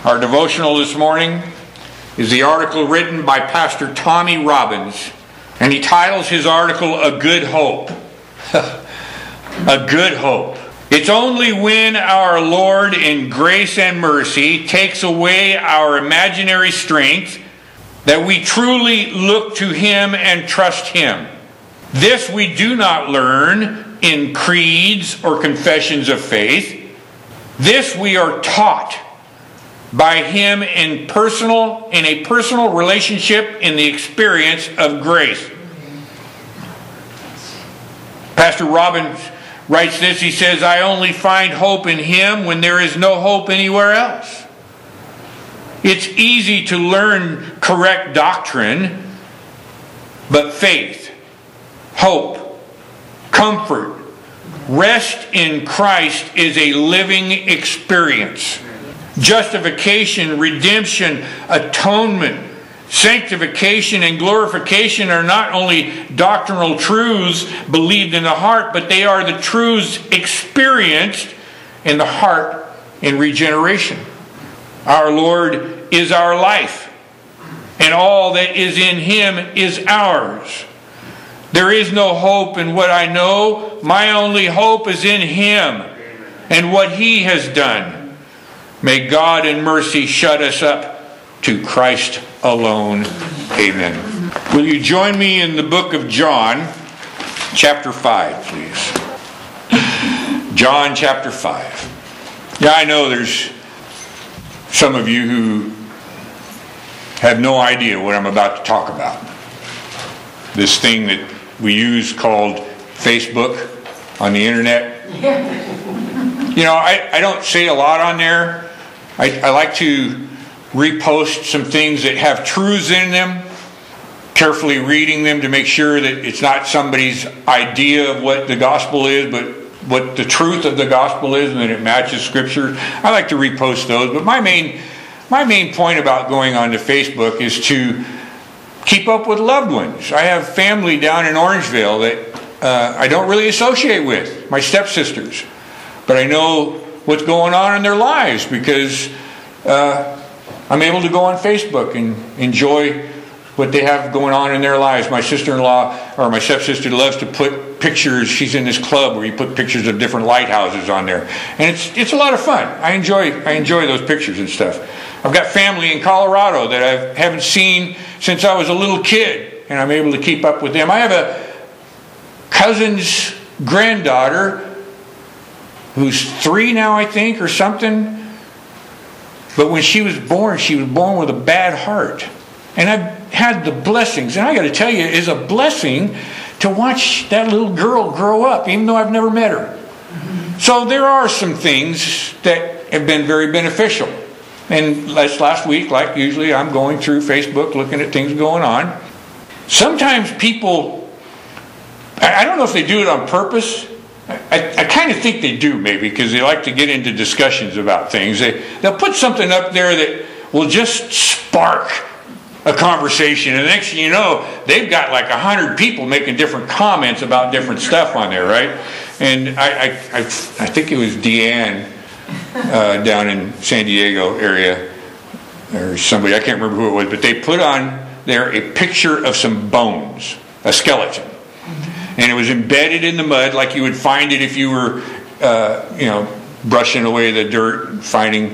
Our devotional this morning is the article written by Pastor Tommy Robbins, and he titles his article, A Good Hope. A Good Hope. It's only when our Lord in grace and mercy takes away our imaginary strength that we truly look to Him and trust Him. This we do not learn in creeds or confessions of faith. This we are taught by Him in a personal relationship in the experience of grace. Pastor Robbins writes this. He says, I only find hope in Him when there is no hope anywhere else. It's easy to learn correct doctrine, but faith, hope, comfort, rest in Christ is a living experience. Justification, redemption, atonement, sanctification, and glorification are not only doctrinal truths believed in the heart, but they are the truths experienced in the heart in regeneration. Our Lord is our life, and all that is in Him is ours. There is no hope in what I know. My only hope is in Him and what He has done. May God in mercy shut us up to Christ alone. Amen. Will you join me in the book of John, chapter 5, please? John chapter 5. Yeah, I know there's some of you who have no idea what I'm about to talk about. This thing that we use called Facebook on the internet. You know, I don't say a lot on there. I like to repost some things that have truths in them, carefully reading them to make sure that it's not somebody's idea of what the gospel is, but what the truth of the gospel is, and that it matches Scripture. I like to repost those, but my main point about going onto Facebook is to keep up with loved ones. I have family down in Orangeville that I don't really associate with, my stepsisters, but I know what's going on in their lives because I'm able to go on Facebook and enjoy what they have going on in their lives. My sister-in-law, or my stepsister, loves to put pictures. She's in this club where you put pictures of different lighthouses on there, and it's a lot of fun. I enjoy those pictures and stuff. I've got family in Colorado that I haven't seen since I was a little kid, and I'm able to keep up with them. I have a cousin's granddaughter who's 3 now, I think, or something. But when she was born with a bad heart. And I've had the blessings, and I got to tell you, it's a blessing to watch that little girl grow up, even though I've never met her. So there are some things that have been very beneficial. And last week, like usually, I'm going through Facebook looking at things going on. Sometimes people, I don't know if they do it on purpose. I kind of think they do, maybe, because they like to get into discussions about things. They'll put something up there that will just spark a conversation, and the next thing you know, they've got like 100 people making different comments about different stuff on there, right? And I think it was Deanne down in San Diego area, or somebody, I can't remember who it was, but they put on there a picture of some bones, a skeleton. And it was embedded in the mud like you would find it if you were, brushing away the dirt and finding,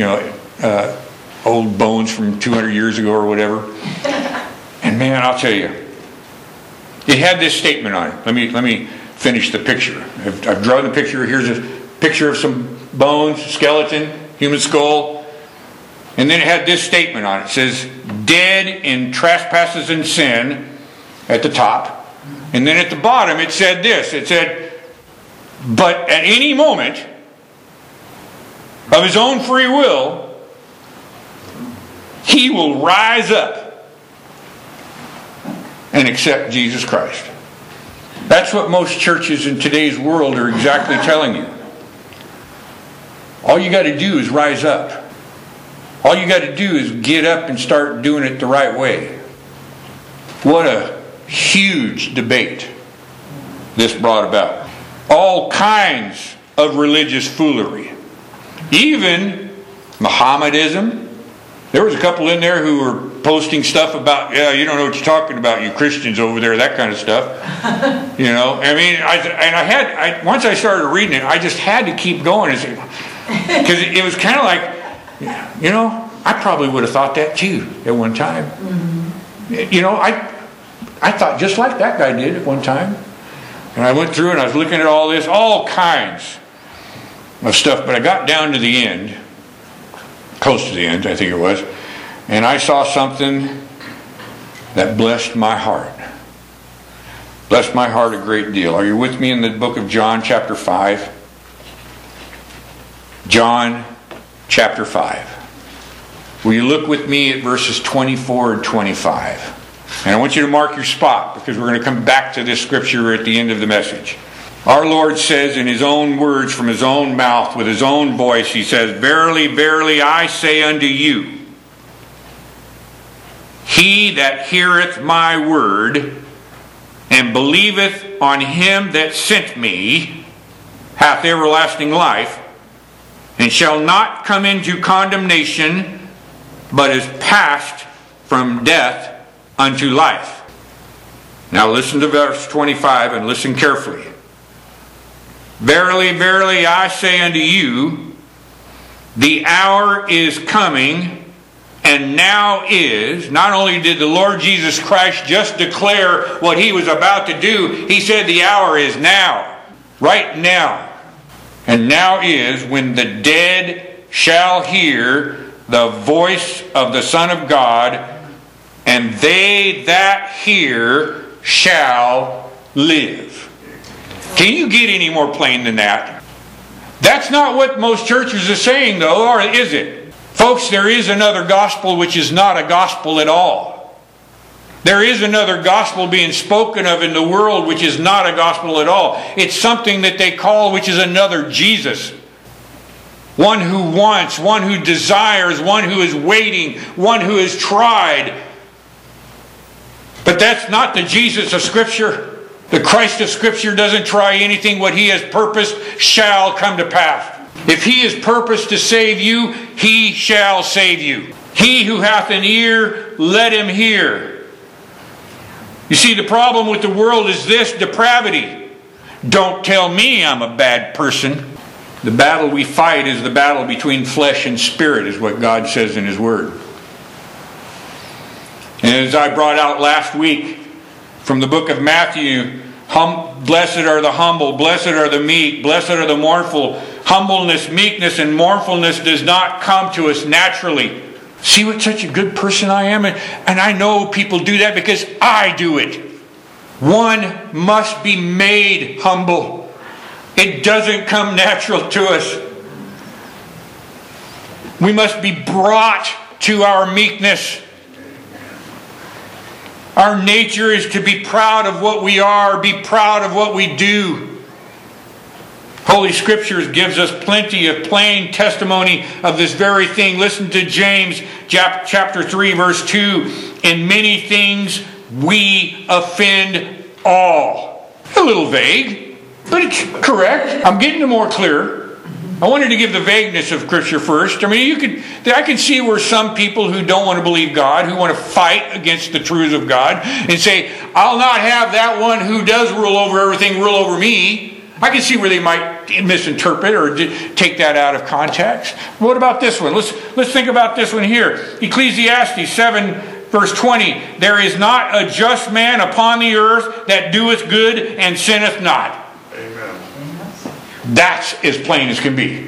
old bones from 200 years ago or whatever. And man, I'll tell you, it had this statement on it. Let me finish the picture. I've drawn the picture. Here's a picture of some bones, skeleton, human skull. And then it had this statement on it. It says, dead in trespasses and sin at the top. And then at the bottom it said this. It said, but at any moment of his own free will, he will rise up and accept Jesus Christ. That's what most churches in today's world are exactly telling you. All you got to do is rise up. All you got to do is get up and start doing it the right way. What a huge debate this brought about. All kinds of religious foolery. Even Mohammedanism. There was a couple in there who were posting stuff about, yeah, you don't know what you're talking about, you Christians over there, that kind of stuff. You know, I mean, once I started reading it, I just had to keep going, because it was kind of like, you know, I probably would have thought that too at one time. You know, I thought just like that guy did at one time. And I went through and I was looking at all this, all kinds of stuff, but I got down to the end, close to the end, I think it was, and I saw something that blessed my heart. Blessed my heart a great deal. Are you with me in the book of John, chapter 5? John, chapter 5. Will you look with me at verses 24 and 25? And I want you to mark your spot, because we're going to come back to this scripture at the end of the message. Our Lord says in His own words, from His own mouth, with His own voice, He says, "Verily, verily, I say unto you, he that heareth my word, and believeth on Him that sent me, hath everlasting life, and shall not come into condemnation, but is passed from death unto life." Now listen to verse 25 and listen carefully. "Verily, verily, I say unto you, the hour is coming, and now is." Not only did the Lord Jesus Christ just declare what He was about to do, He said the hour is now, right now. "And now is, when the dead shall hear the voice of the Son of God, and they that hear shall live." Can you get any more plain than that? That's not what most churches are saying, though, or is it? Folks, there is another gospel which is not a gospel at all. There is another gospel being spoken of in the world which is not a gospel at all. It's something that they call, which is another Jesus. One who wants, one who desires, one who is waiting, one who is tried. But that's not the Jesus of Scripture. The Christ of Scripture doesn't try anything. What He has purposed shall come to pass. If He has purposed to save you, He shall save you. "He who hath an ear, let him hear." You see, the problem with the world is this: depravity. Don't tell me I'm a bad person. The battle we fight is the battle between flesh and spirit, is what God says in His Word. And as I brought out last week from the book of Matthew, blessed are the humble, blessed are the meek, blessed are the mournful. Humbleness, meekness, and mournfulness does not come to us naturally. See what such a good person I am? And I know people do that because I do it. One must be made humble. It doesn't come natural to us. We must be brought to our meekness. Our nature is to be proud of what we are, be proud of what we do. Holy Scriptures gives us plenty of plain testimony of this very thing. Listen to James chapter 3 verse 2. "In many things we offend all." A little vague, but it's correct. I'm getting more clear. I wanted to give the vagueness of Scripture first. I mean, I can see where some people who don't want to believe God, who want to fight against the truths of God, and say, "I'll not have that one who does rule over everything rule over me." I can see where they might misinterpret or take that out of context. What about this one? Let's think about this one here. Ecclesiastes 7 verse 20. "There is not a just man upon the earth that doeth good and sinneth not." Amen. That's as plain as can be.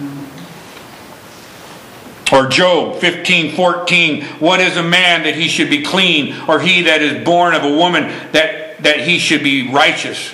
Or Job 15:14. "What is a man that he should be clean, or he that is born of a woman that he should be righteous?"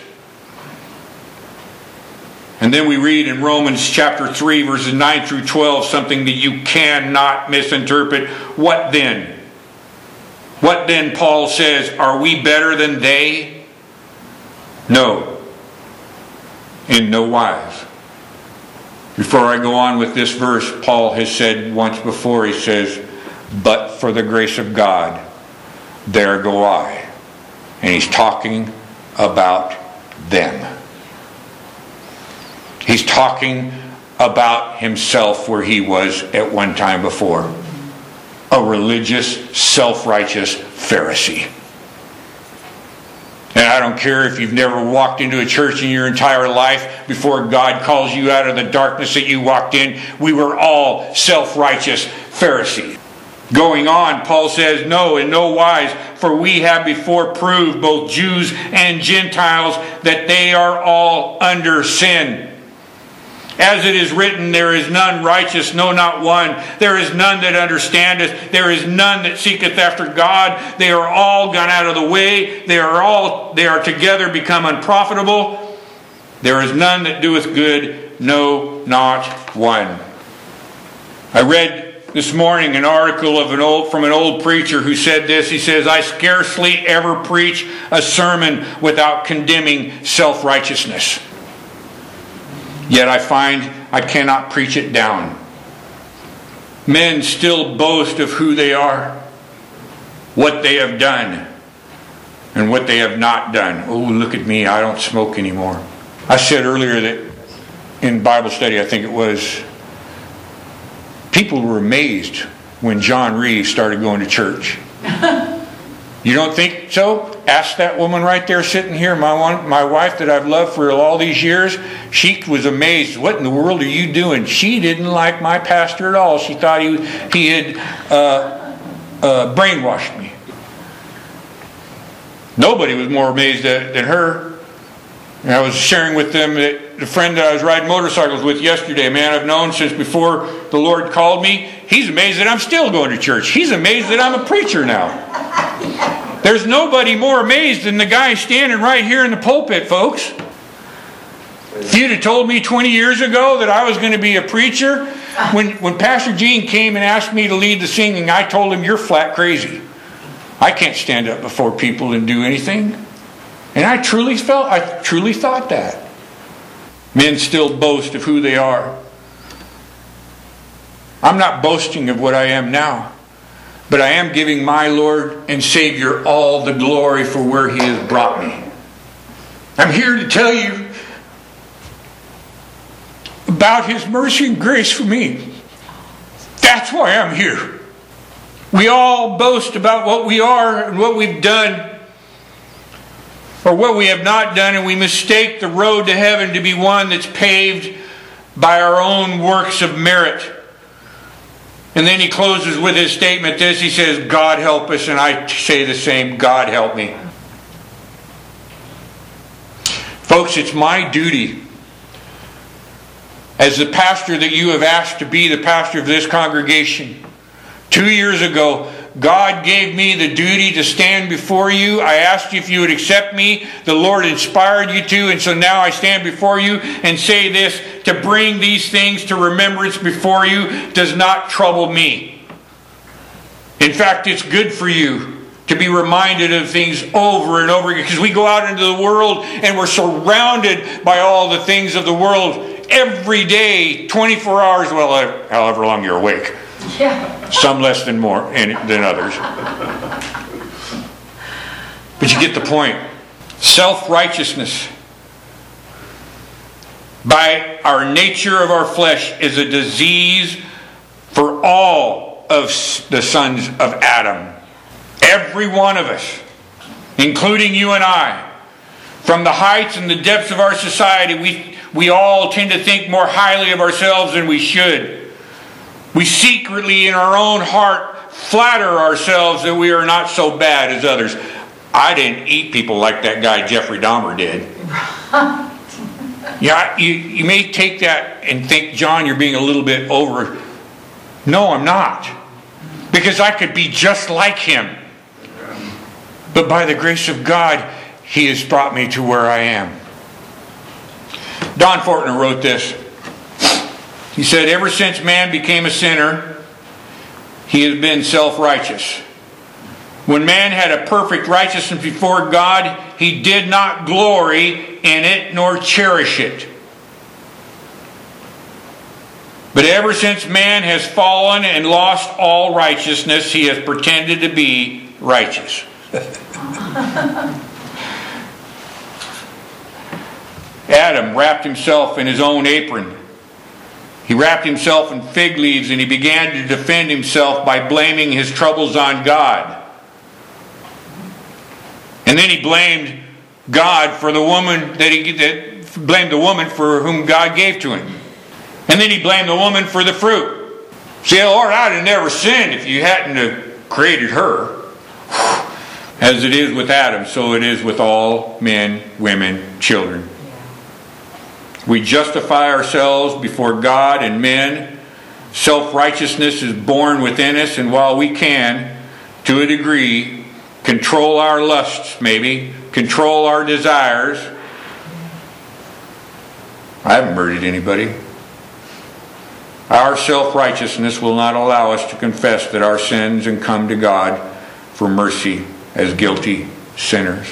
And then we read in Romans chapter 3 verses 9 through 12 something that you cannot misinterpret. What then? What then, Paul says, are we better than they? No. In no wise. Before I go on with this verse, Paul has said once before, he says, "But for the grace of God, there go I." And he's talking about them. He's talking about himself where he was at one time before. A religious, self-righteous Pharisee. And I don't care if you've never walked into a church in your entire life before God calls you out of the darkness that you walked in. We were all self-righteous Pharisees. Going on, Paul says, no, in no wise, for we have before proved, both Jews and Gentiles, that they are all under sin. As it is written, there is none righteous, no, not one. There is none that understandeth. There is none that seeketh after God. They are all gone out of the way. They are together become unprofitable. There is none that doeth good, no, not one. I read this morning an article from an old preacher who said this. He says, I scarcely ever preach a sermon without condemning self-righteousness. Yet I find I cannot preach it down. Men still boast of who they are, what they have done, and what they have not done. Oh, look at me, I don't smoke anymore. I said earlier that in Bible study, I think it was, people were amazed when John Reeves started going to church. You don't think so? Ask that woman right there sitting here, my wife that I've loved for all these years. She was amazed. What in the world are you doing? She didn't like my pastor at all. She thought he had brainwashed me. Nobody was more amazed than her. And I was sharing with them that the friend that I was riding motorcycles with yesterday, a man I've known since before the Lord called me, he's amazed that I'm still going to church. He's amazed that I'm a preacher now. There's nobody more amazed than the guy standing right here in the pulpit, folks. If you'd have told me 20 years ago that I was going to be a preacher, when Pastor Gene came and asked me to lead the singing, I told him, you're flat crazy. I can't stand up before people and do anything. And I truly thought that. Men still boast of who they are. I'm not boasting of what I am now, but I am giving my Lord and Savior all the glory for where He has brought me. I'm here to tell you about His mercy and grace for me. That's why I'm here. We all boast about what we are and what we've done, or what we have not done, and we mistake the road to heaven to be one that's paved by our own works of merit. And then he closes with his statement this. He says, God help us, and I say the same, God help me. Folks, it's my duty as the pastor that you have asked to be the pastor of this congregation. 2 years ago, God gave me the duty to stand before you. I asked you if you would accept me. The Lord inspired you to, and so now I stand before you and say this: to bring these things to remembrance before you does not trouble me. In fact, it's good for you to be reminded of things over and over again, because we go out into the world and we're surrounded by all the things of the world every day, 24 hours, well, however long you're awake. Yeah. Some less than others. But you get the point. Self-righteousness, by our nature of our flesh, is a disease for all of the sons of Adam. Every one of us, including you and I, from the heights and the depths of our society, we all tend to think more highly of ourselves than we should. We secretly, in our own heart, flatter ourselves that we are not so bad as others. I didn't eat people like that guy Jeffrey Dahmer did. Yeah, you may take that and think, John, you're being a little bit over. No, I'm not. Because I could be just like him. But by the grace of God, He has brought me to where I am. Don Fortner wrote this. He said, ever since man became a sinner, he has been self-righteous. When man had a perfect righteousness before God, he did not glory in it nor cherish it. But ever since man has fallen and lost all righteousness, he has pretended to be righteous. Adam wrapped himself in his own apron He wrapped himself in fig leaves and he began to defend himself by blaming his troubles on God. And then he blamed God for the woman blamed the woman for whom God gave to him. And then he blamed the woman for the fruit. See, Lord, I'd have never sinned if you hadn't have created her. As it is with Adam, so it is with all men, women, children. We justify ourselves before God and men. Self-righteousness is born within us, and while we can, to a degree, control our lusts, maybe, control our desires. I haven't murdered anybody. Our self-righteousness will not allow us to confess that our sins and come to God for mercy as guilty sinners.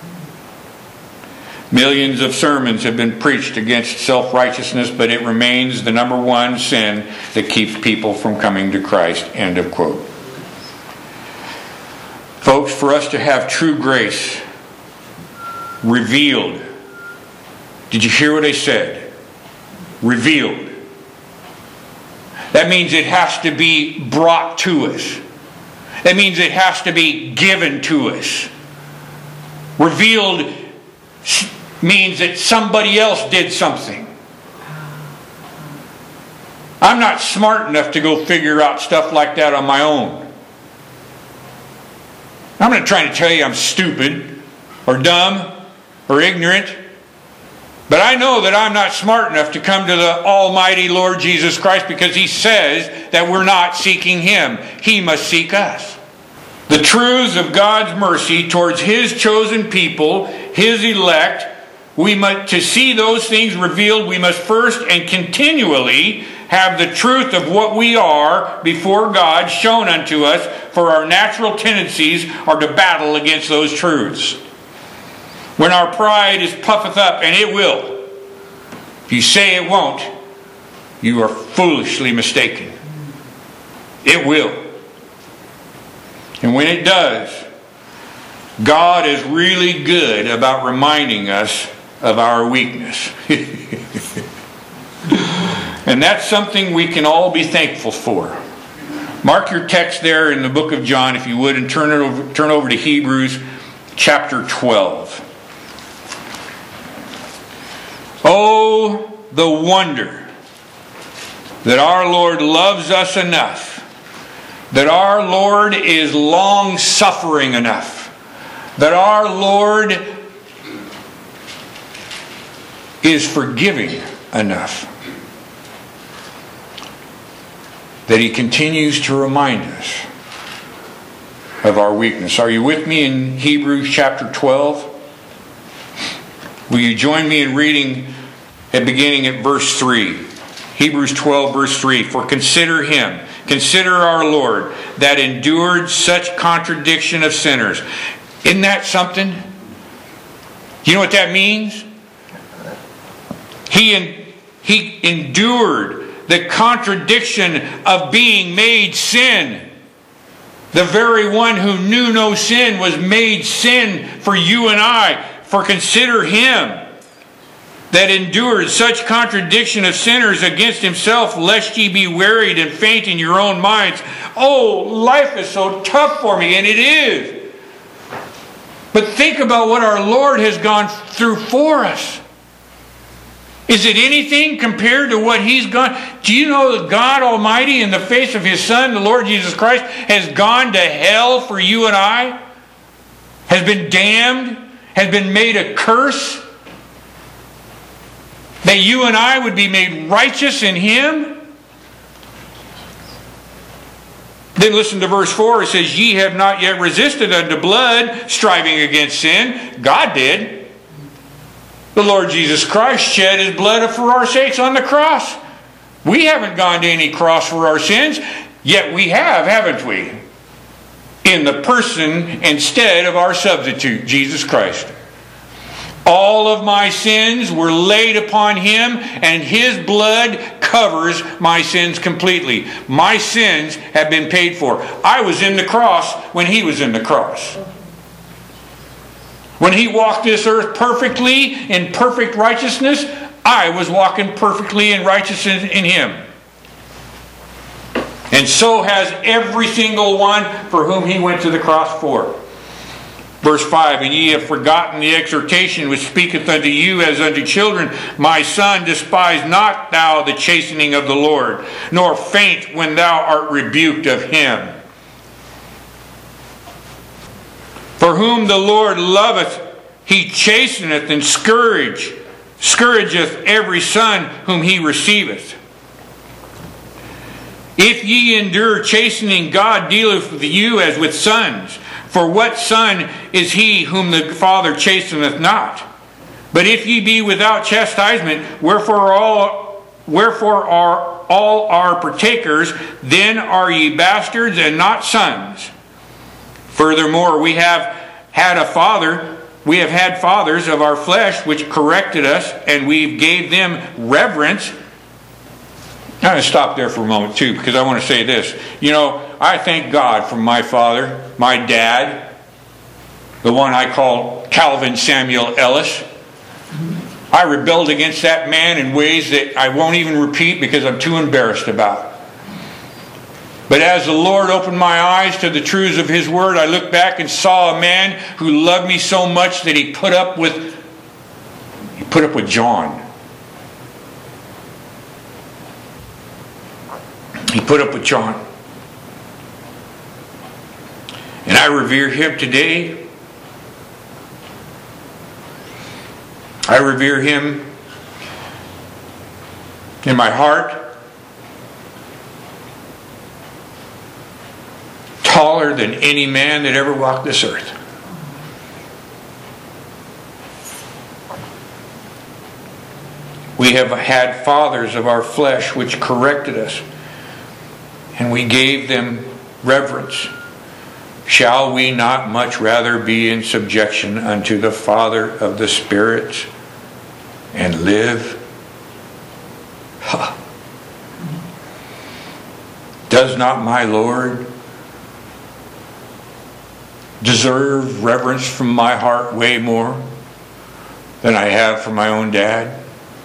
Millions of sermons have been preached against self-righteousness, but it remains the number one sin that keeps people from coming to Christ. End of quote. Folks, for us to have true grace revealed, did you hear what I said? Revealed. That means it has to be brought to us. That means it has to be given to us. Revealed means that somebody else did something. I'm not smart enough to go figure out stuff like that on my own. I'm not trying to tell you I'm stupid or dumb or ignorant. But I know that I'm not smart enough to come to the Almighty Lord Jesus Christ, because He says that we're not seeking Him. He must seek us. The truths of God's mercy towards His chosen people, His elect, to see those things revealed, we must first and continually have the truth of what we are before God shown unto us, for our natural tendencies are to battle against those truths. When our pride is puffeth up, and it will. If you say it won't, you are foolishly mistaken. It will. And when it does, God is really good about reminding us of our weakness. And that's something we can all be thankful for. Mark your text there in the book of John, if you would, and turn over to Hebrews chapter 12. Oh, the wonder that our Lord loves us enough, that our Lord is long-suffering enough, that our Lord is forgiving enough, that He continues to remind us of our weakness. Are you with me in Hebrews chapter 12? Will you join me in reading beginning at verse 3? Hebrews 12 verse 3. For consider Him, consider our Lord, that endured such contradiction of sinners. Isn't that something? You know what that means? He endured the contradiction of being made sin. The very one who knew no sin was made sin for you and I. For consider Him that endured such contradiction of sinners against Himself, lest ye be wearied and faint in your own minds. Oh, life is so tough for me, and it is. But think about what our Lord has gone through for us. Is it anything compared to what He's gone? Do you know that God Almighty, in the face of His Son, the Lord Jesus Christ, has gone to hell for you and I? Has been damned? Has been made a curse? That you and I would be made righteous in Him? Then listen to verse 4. It says, ye have not yet resisted unto blood, striving against sin. God did. The Lord Jesus Christ shed His blood for our sakes on the cross. We haven't gone to any cross for our sins, yet we have, haven't we? In the person instead of our substitute, Jesus Christ. All of my sins were laid upon Him, and His blood covers my sins completely. My sins have been paid for. I was in the cross when He was in the cross. When He walked this earth perfectly in perfect righteousness, I was walking perfectly in righteousness in Him. And so has every single one for whom he went to the cross for. Verse 5, and ye have forgotten the exhortation which speaketh unto you as unto children. My son, despise not thou the chastening of the Lord, nor faint when thou art rebuked of him. For whom the Lord loveth, he chasteneth and scourgeth every son whom he receiveth. If ye endure chastening, God dealeth with you as with sons. For what son is he whom the Father chasteneth not? But if ye be without chastisement, wherefore are all our partakers, then are ye bastards and not sons. Furthermore, we have had fathers of our flesh which corrected us, and we gave them reverence. I'm going to stop there for a moment too, because I want to say this. I thank God for my father, my dad, the one I call Calvin Samuel Ellis. I rebelled against that man in ways that I won't even repeat because I'm too embarrassed about. But as the Lord opened my eyes to the truths of His Word, I looked back and saw a man who loved me so much that he put up with John. He put up with John. And I revere him today. I revere him in my heart. Taller than any man that ever walked this earth. We have had fathers of our flesh which corrected us, and we gave them reverence. Shall we not much rather be in subjection unto the Father of the spirits and live? Does not my Lord deserve reverence from my heart way more than I have from my own dad?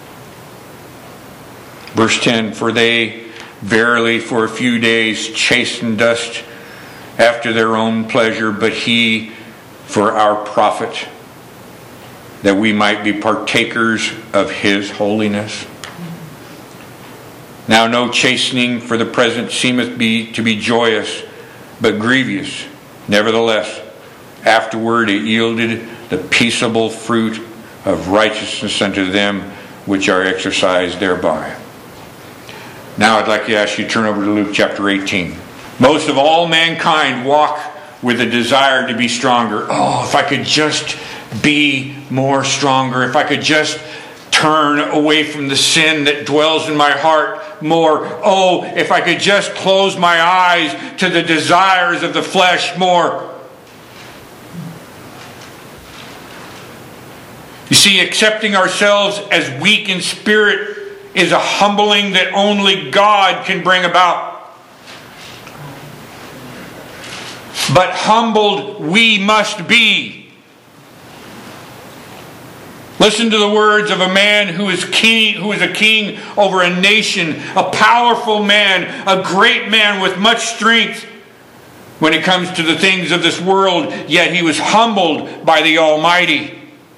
Verse 10, for they verily for a few days chastened us after their own pleasure, but he for our profit, that we might be partakers of his holiness. Now no chastening for the present seemeth to be joyous, but grievous. Nevertheless, afterward it yielded the peaceable fruit of righteousness unto them which are exercised thereby. Now I'd like to ask you to turn over to Luke chapter 18. Most of all mankind walk with a desire to be stronger. Oh, if I could just be more stronger. If I could just turn away from the sin that dwells in my heart more. Oh, if I could just close my eyes to the desires of the flesh more. You see, accepting ourselves as weak in spirit is a humbling that only God can bring about. But humbled we must be. Listen to the words of a man who is a king over a nation, a powerful man, a great man with much strength when it comes to the things of this world, yet he was humbled by the Almighty.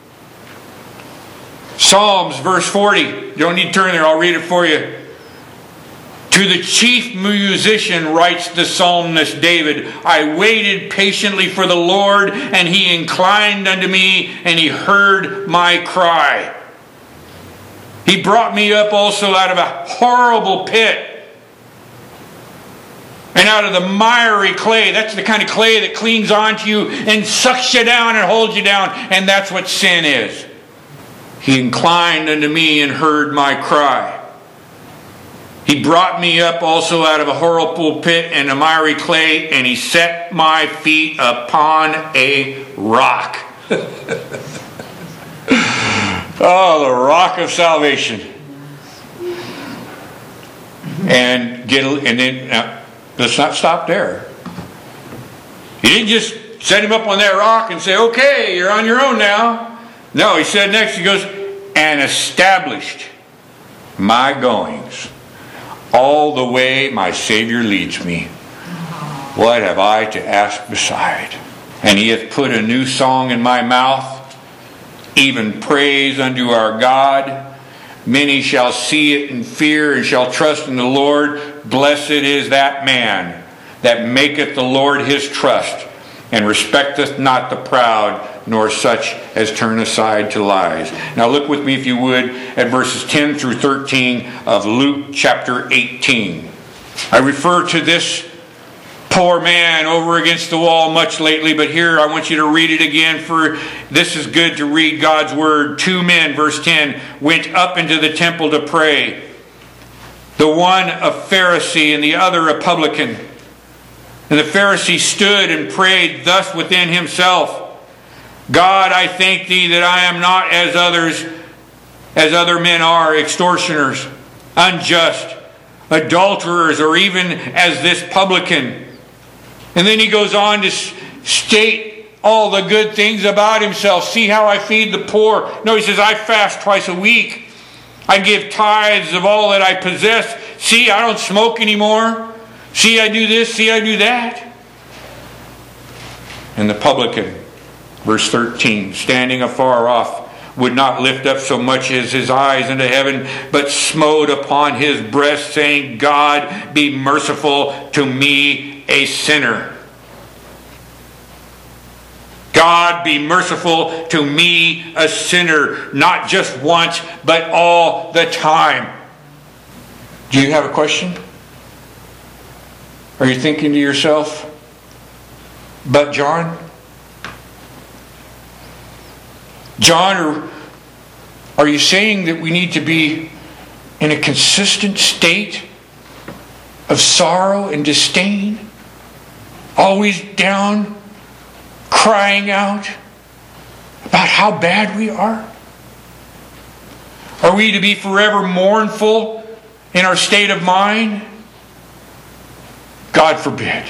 Psalms verse 40. You don't need to turn there, I'll read it for you. To the chief musician writes the psalmist David, I waited patiently for the Lord, and he inclined unto me, and he heard my cry. He brought me up also out of a horrible pit, and out of the miry clay. That's the kind of clay that clings onto you and sucks you down and holds you down, and that's what sin is. He inclined unto me and heard my cry. He brought me up also out of a horrible pit and a miry clay, and he set my feet upon a rock. Oh, the rock of salvation. And then let's not stop there. He didn't just set him up on that rock and say, okay, you're on your own now. No, he said next, he goes, and established my goings. All the way my Savior leads me, what have I to ask beside? And He hath put a new song in my mouth, even praise unto our God. Many shall see it and fear, and shall trust in the Lord. Blessed is that man that maketh the Lord his trust, and respecteth not the proud, nor such as turn aside to lies. Now look with me, if you would, at verses 10 through 13 of Luke chapter 18. I refer to this poor man over against the wall much lately, but here I want you to read it again, for this is good to read God's word. 2 men, verse 10, went up into the temple to pray, the one a Pharisee and the other a publican. And the Pharisee stood and prayed thus within himself, God, I thank Thee that I am not as other men are, extortioners, unjust, adulterers, or even as this publican. And then he goes on to state all the good things about himself. See how I feed the poor. No, he says, I fast twice a week. I give tithes of all that I possess. See, I don't smoke anymore. See, I do this. See, I do that. And the publican, verse 13, standing afar off, would not lift up so much as his eyes into heaven, but smote upon his breast, saying, God, be merciful to me, a sinner. God, be merciful to me, a sinner. Not just once, but all the time. Do you have a question? Are you thinking to yourself, but John? John, are you saying that we need to be in a consistent state of sorrow and disdain? Always down, crying out about how bad we are? Are we to be forever mournful in our state of mind? God forbid.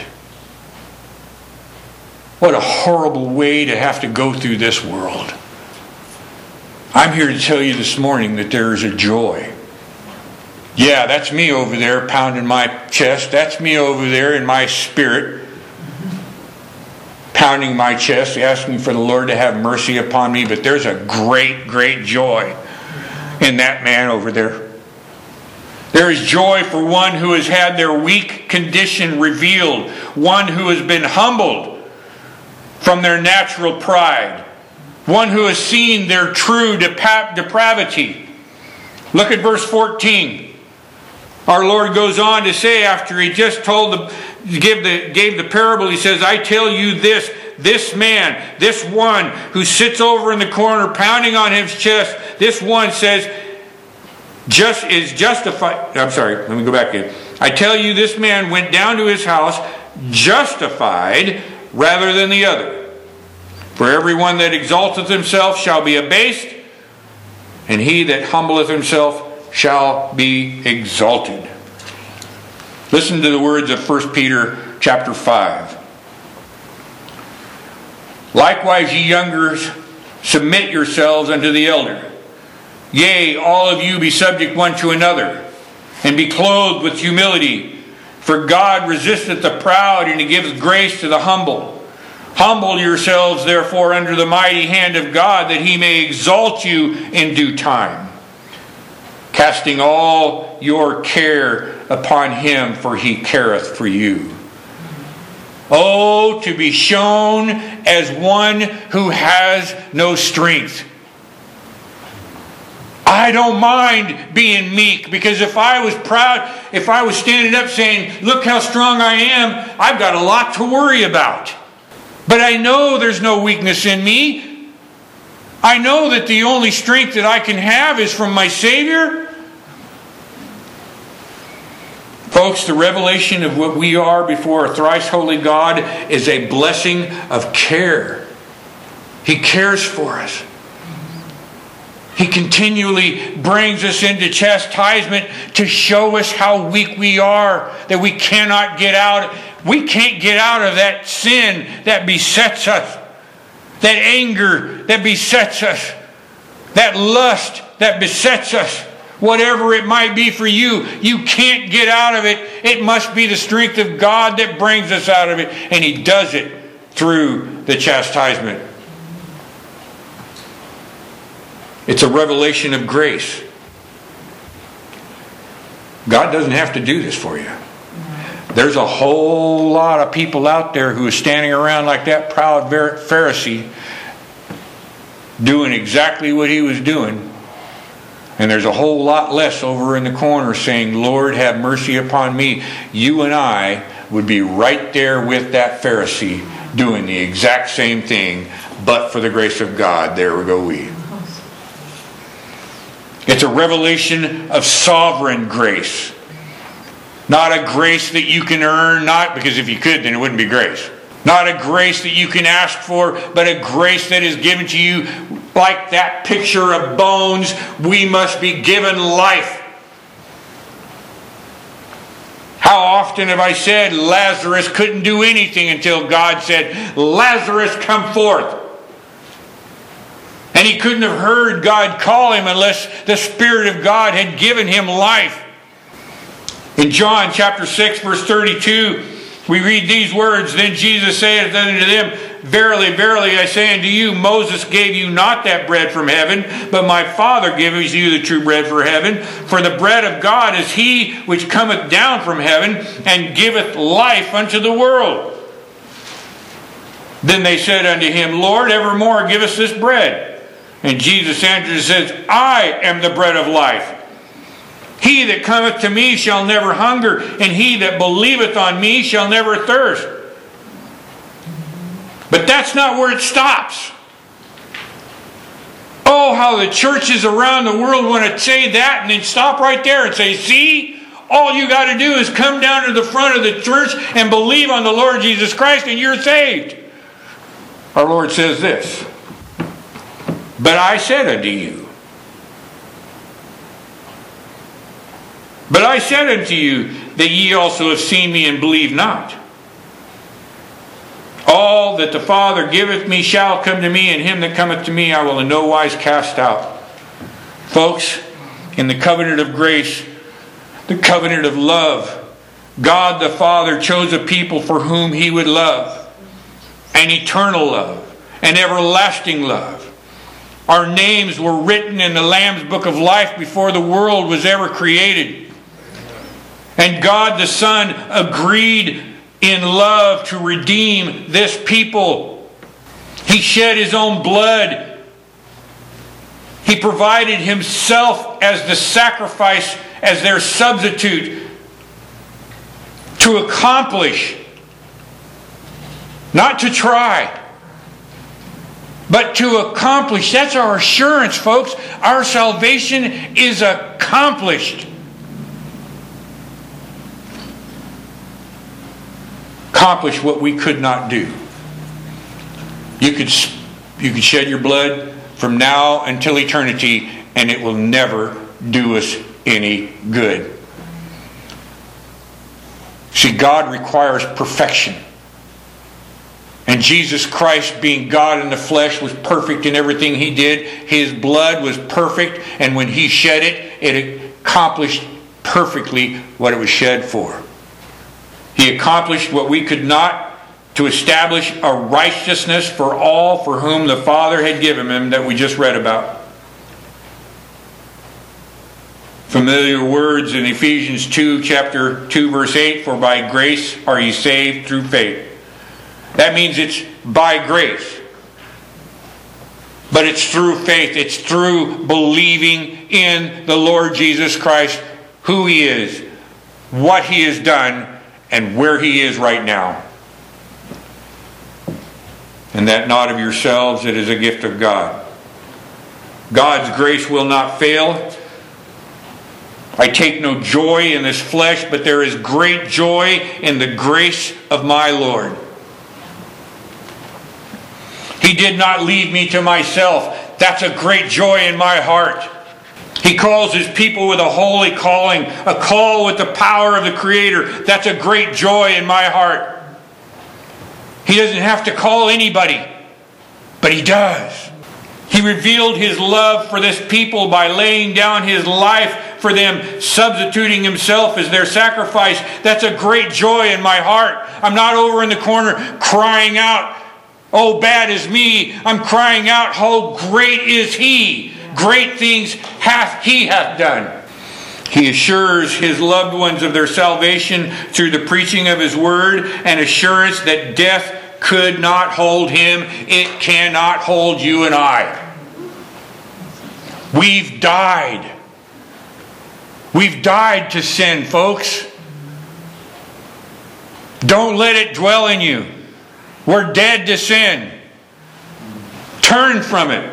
What a horrible way to have to go through this world. I'm here to tell you this morning that there is a joy. Yeah, that's me over there pounding my chest. That's me over there in my spirit, pounding my chest, asking for the Lord to have mercy upon me. But there's a great, great joy in that man over there. There is joy for one who has had their weak condition revealed, one who has been humbled from their natural pride, one who has seen their true depravity. Look at verse 14. Our Lord goes on to say, after He just gave the parable, He says, I tell you this man, this one who sits over in the corner pounding on his chest, this one says, is justified. I'm sorry, let me go back in. I tell you, this man went down to his house justified rather than the other. For everyone that exalteth himself shall be abased, and he that humbleth himself shall be exalted. Listen to the words of 1 Peter chapter 5. Likewise, ye youngers, submit yourselves unto the elder. Yea, all of you be subject one to another, and be clothed with humility. For God resisteth the proud, and He gives grace to the humble. Humble yourselves, therefore, under the mighty hand of God, that He may exalt you in due time, casting all your care upon Him, for He careth for you. Oh, to be shown as one who has no strength. I don't mind being meek, because if I was proud, if I was standing up saying, look how strong I am, I've got a lot to worry about. But I know there's no weakness in me. I know that the only strength that I can have is from my Savior. Folks, the revelation of what we are before a thrice holy God is a blessing of care. He cares for us. He continually brings us into chastisement to show us how weak we are, that we cannot get out. We can't get out of that sin that besets us, that anger that besets us, that lust that besets us. whatever it might be for you, you can't get out of it. It must be the strength of God that brings us out of it. And He does it through the chastisement. It's a revelation of grace. God doesn't have to do this for you. There's a whole lot of people out there who are standing around like that proud Pharisee doing exactly what he was doing. And there's a whole lot less over in the corner saying, Lord, have mercy upon me. You and I would be right there with that Pharisee doing the exact same thing, but for the grace of God, there we go we. It's a revelation of sovereign grace. Not a grace that you can earn, not because if you could, then it wouldn't be grace. Not a grace that you can ask for, but a grace that is given to you like that picture of bones. We must be given life. How often have I said Lazarus couldn't do anything until God said, Lazarus, come forth. And he couldn't have heard God call him unless the Spirit of God had given him life. In John chapter 6 verse 32, we read these words, Then Jesus saith unto them, Verily, verily, I say unto you, Moses gave you not that bread from heaven, but my Father giveth you the true bread from heaven. For the bread of God is he which cometh down from heaven, and giveth life unto the world. Then they said unto him, Lord, evermore give us this bread. And Jesus answered and says, I am the bread of life. He that cometh to me shall never hunger, and he that believeth on me shall never thirst. But that's not where it stops. Oh, how the churches around the world want to say that and then stop right there and say, see, all you got to do is come down to the front of the church and believe on the Lord Jesus Christ and you're saved. Our Lord says this, But I said unto you, that ye also have seen me and believe not. All that the Father giveth me shall come to me, and him that cometh to me I will in no wise cast out. Folks, in the covenant of grace, the covenant of love, God the Father chose a people for whom He would love. An eternal love, an everlasting love. Our names were written in the Lamb's Book of Life before the world was ever created. And God the Son agreed in love to redeem this people. He shed His own blood. He provided Himself as the sacrifice, as their substitute, to accomplish, not to try, but to accomplish. That's our assurance, folks. Our salvation is accomplished. Accomplish what we could not do. You could shed your blood from now until eternity, and it will never do us any good. See, God requires perfection. And Jesus Christ, being God in the flesh, was perfect in everything He did. His blood was perfect, and when He shed it, it accomplished perfectly what it was shed for. He accomplished what we could not, to establish a righteousness for all for whom the Father had given Him, that we just read about. Familiar words in Ephesians 2, chapter 2, verse 8, For by grace are ye saved through faith. That means it's by grace. But it's through faith. It's through believing in the Lord Jesus Christ, who He is, what He has done, and where He is right now. And that not of yourselves, it is a gift of God. God's grace will not fail. I take no joy in this flesh, but there is great joy in the grace of my Lord. He did not leave me to myself. That's a great joy in my heart. He calls His people with a holy calling, a call with the power of the Creator. That's a great joy in my heart. He doesn't have to call anybody, but He does. He revealed His love for this people by laying down His life for them, substituting himself as their sacrifice. That's a great joy in my heart. I'm not over in the corner crying out, "Oh, bad is me." I'm crying out, "How great is he? Great things he hath done." He assures his loved ones of their salvation through the preaching of his word, an assurance that death could not hold him. It cannot hold you and I. We've died. We've died to sin, folks. Don't let it dwell in you. We're dead to sin. Turn from it.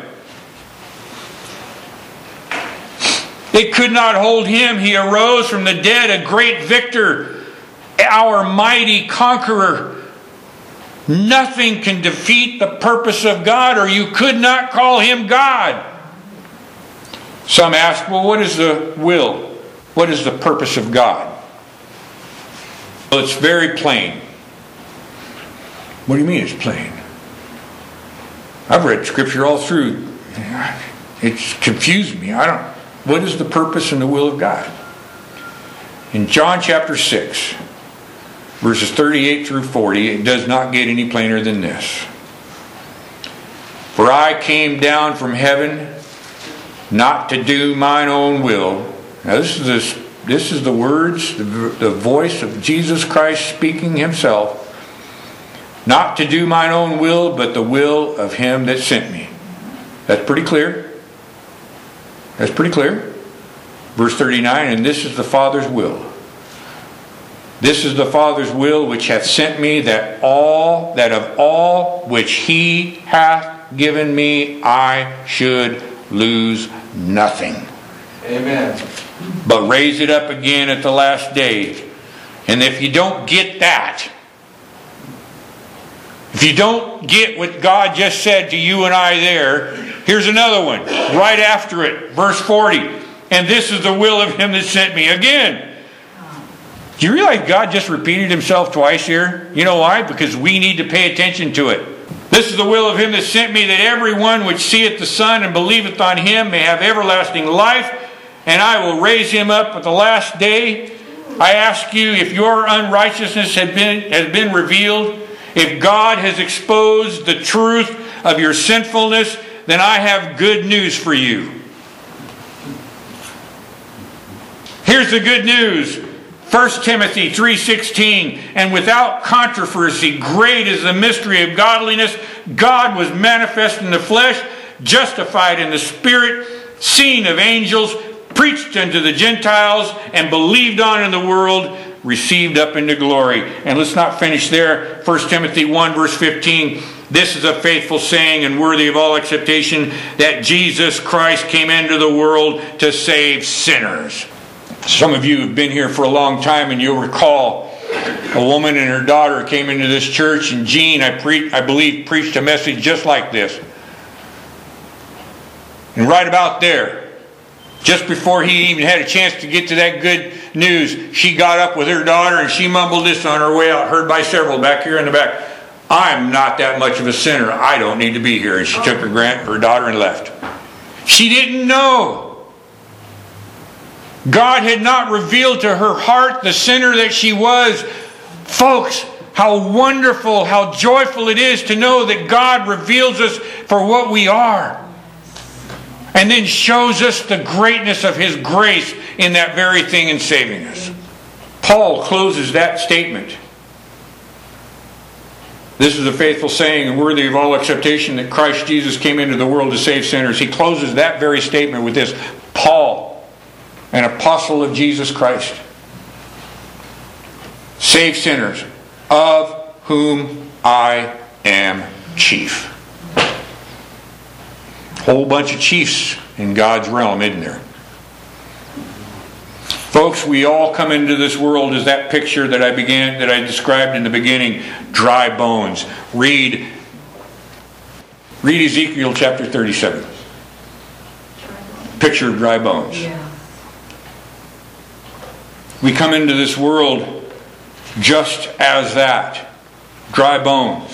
It could not hold him. He arose from the dead, a great victor, our mighty conqueror. Nothing can defeat the purpose of God, or you could not call him God. Some ask, well, what is the will? What is the purpose of God? Well, it's very plain. What do you mean it's plain? I've read Scripture all through. It's confused me. What is the purpose and the will of God? In John chapter 6, verses 38 through 40, it does not get any plainer than this. "For I came down from heaven not to do mine own will." Now this is the words, the voice of Jesus Christ speaking himself. "Not to do mine own will, but the will of him that sent me." That's pretty clear. That's pretty clear. Verse 39, "And this is the Father's will. This is the Father's will which hath sent me, that of all which he hath given me, I should lose nothing. Amen. But raise it up again at the last day." And if you don't get that, if you don't get what God just said to you and I there, here's another one right after it, verse 40. "And this is the will of him that sent me." Again. Do you realize God just repeated himself twice here? You know why? Because we need to pay attention to it. "This is the will of him that sent me, that every one which seeth the Son and believeth on him may have everlasting life, and I will raise him up at the last day." I ask you, if your unrighteousness has been revealed, if God has exposed the truth of your sinfulness, then I have good news for you. Here's the good news. 1 Timothy 3:16, "And without controversy, great is the mystery of godliness. God was manifest in the flesh, justified in the spirit, seen of angels, preached unto the Gentiles, and believed on in the world, received up into glory." And let's not finish there. 1 Timothy 1 verse 15, "This is a faithful saying and worthy of all acceptation, that Jesus Christ came into the world to save sinners." Some of you have been here for a long time, and you'll recall a woman and her daughter came into this church, and Gene, I believe, preached a message just like this. And right about there, just before he even had a chance to get to that good news, she got up with her daughter and she mumbled this on her way out, heard by several back here in the back. "I'm not that much of a sinner. I don't need to be here." And she took her daughter and left. She didn't know. God had not revealed to her heart the sinner that she was. Folks, how wonderful, how joyful it is to know that God reveals us for what we are, and then shows us the greatness of his grace in that very thing in saving us. Paul closes that statement. "This is a faithful saying and worthy of all acceptation, that Christ Jesus came into the world to save sinners." He closes that very statement with this. Paul, an apostle of Jesus Christ, save sinners, of whom I am chief. Whole bunch of chiefs in God's realm, isn't there? Folks, we all come into this world as that picture that I described in the beginning, dry bones. Read Ezekiel chapter 37. Picture of dry bones. Yeah. We come into this world just as that, dry bones.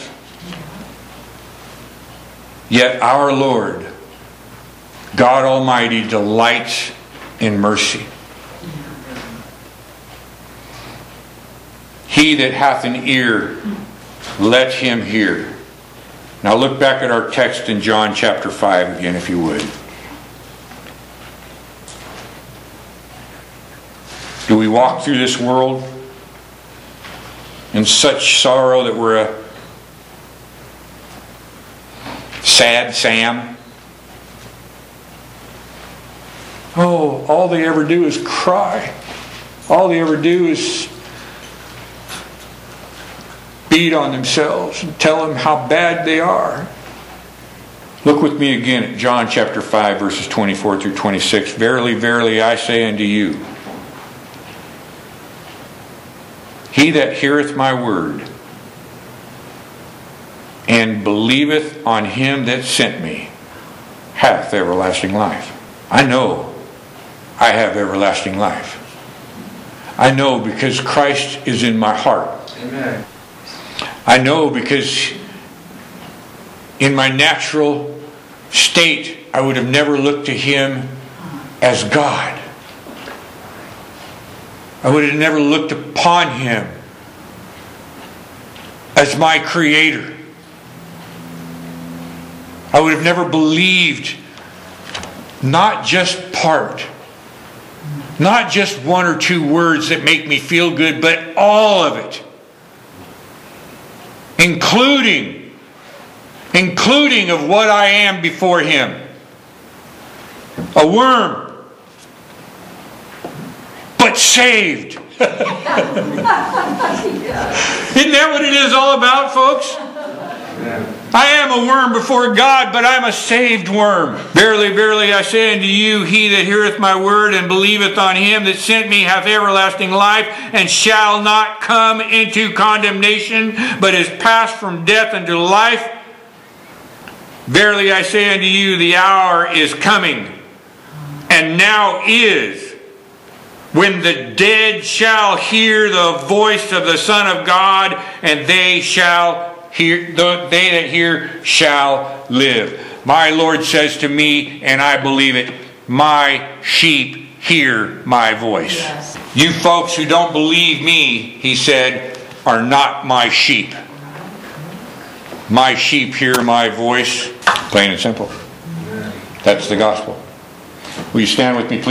Yet our Lord, God Almighty, delights in mercy. He that hath an ear, let him hear. Now look back at our text in John chapter 5 again, if you would. Do we walk through this world in such sorrow that we're a sad Sam? Oh, all they ever do is cry. All they ever do is beat on themselves and tell them how bad they are. Look with me again at John chapter 5, verses 24 through 26. Verily, verily, I say unto you, he that heareth my word and believeth on him that sent me hath everlasting life. I know I have everlasting life. I know because Christ is in my heart. Amen. I know because in my natural state I would have never looked to him as God. I would have never looked upon him as my creator. I would have never believed not just part, not just one or two words that make me feel good, but all of it. Including of what I am before him. A worm, but saved. Isn't that what it is all about, folks? I am a worm before God, but I'm a saved worm. Verily, verily, I say unto you, he that heareth my word and believeth on him that sent me hath everlasting life, and shall not come into condemnation, but is passed from death unto life. Verily, I say unto you, the hour is coming, and now is, when the dead shall hear the voice of the Son of God, and they that hear shall live. My Lord says to me, and I believe it, my sheep hear my voice. Yes. You folks who don't believe me, he said, are not my sheep. My sheep hear my voice. Plain and simple. That's the gospel. Will you stand with me, please?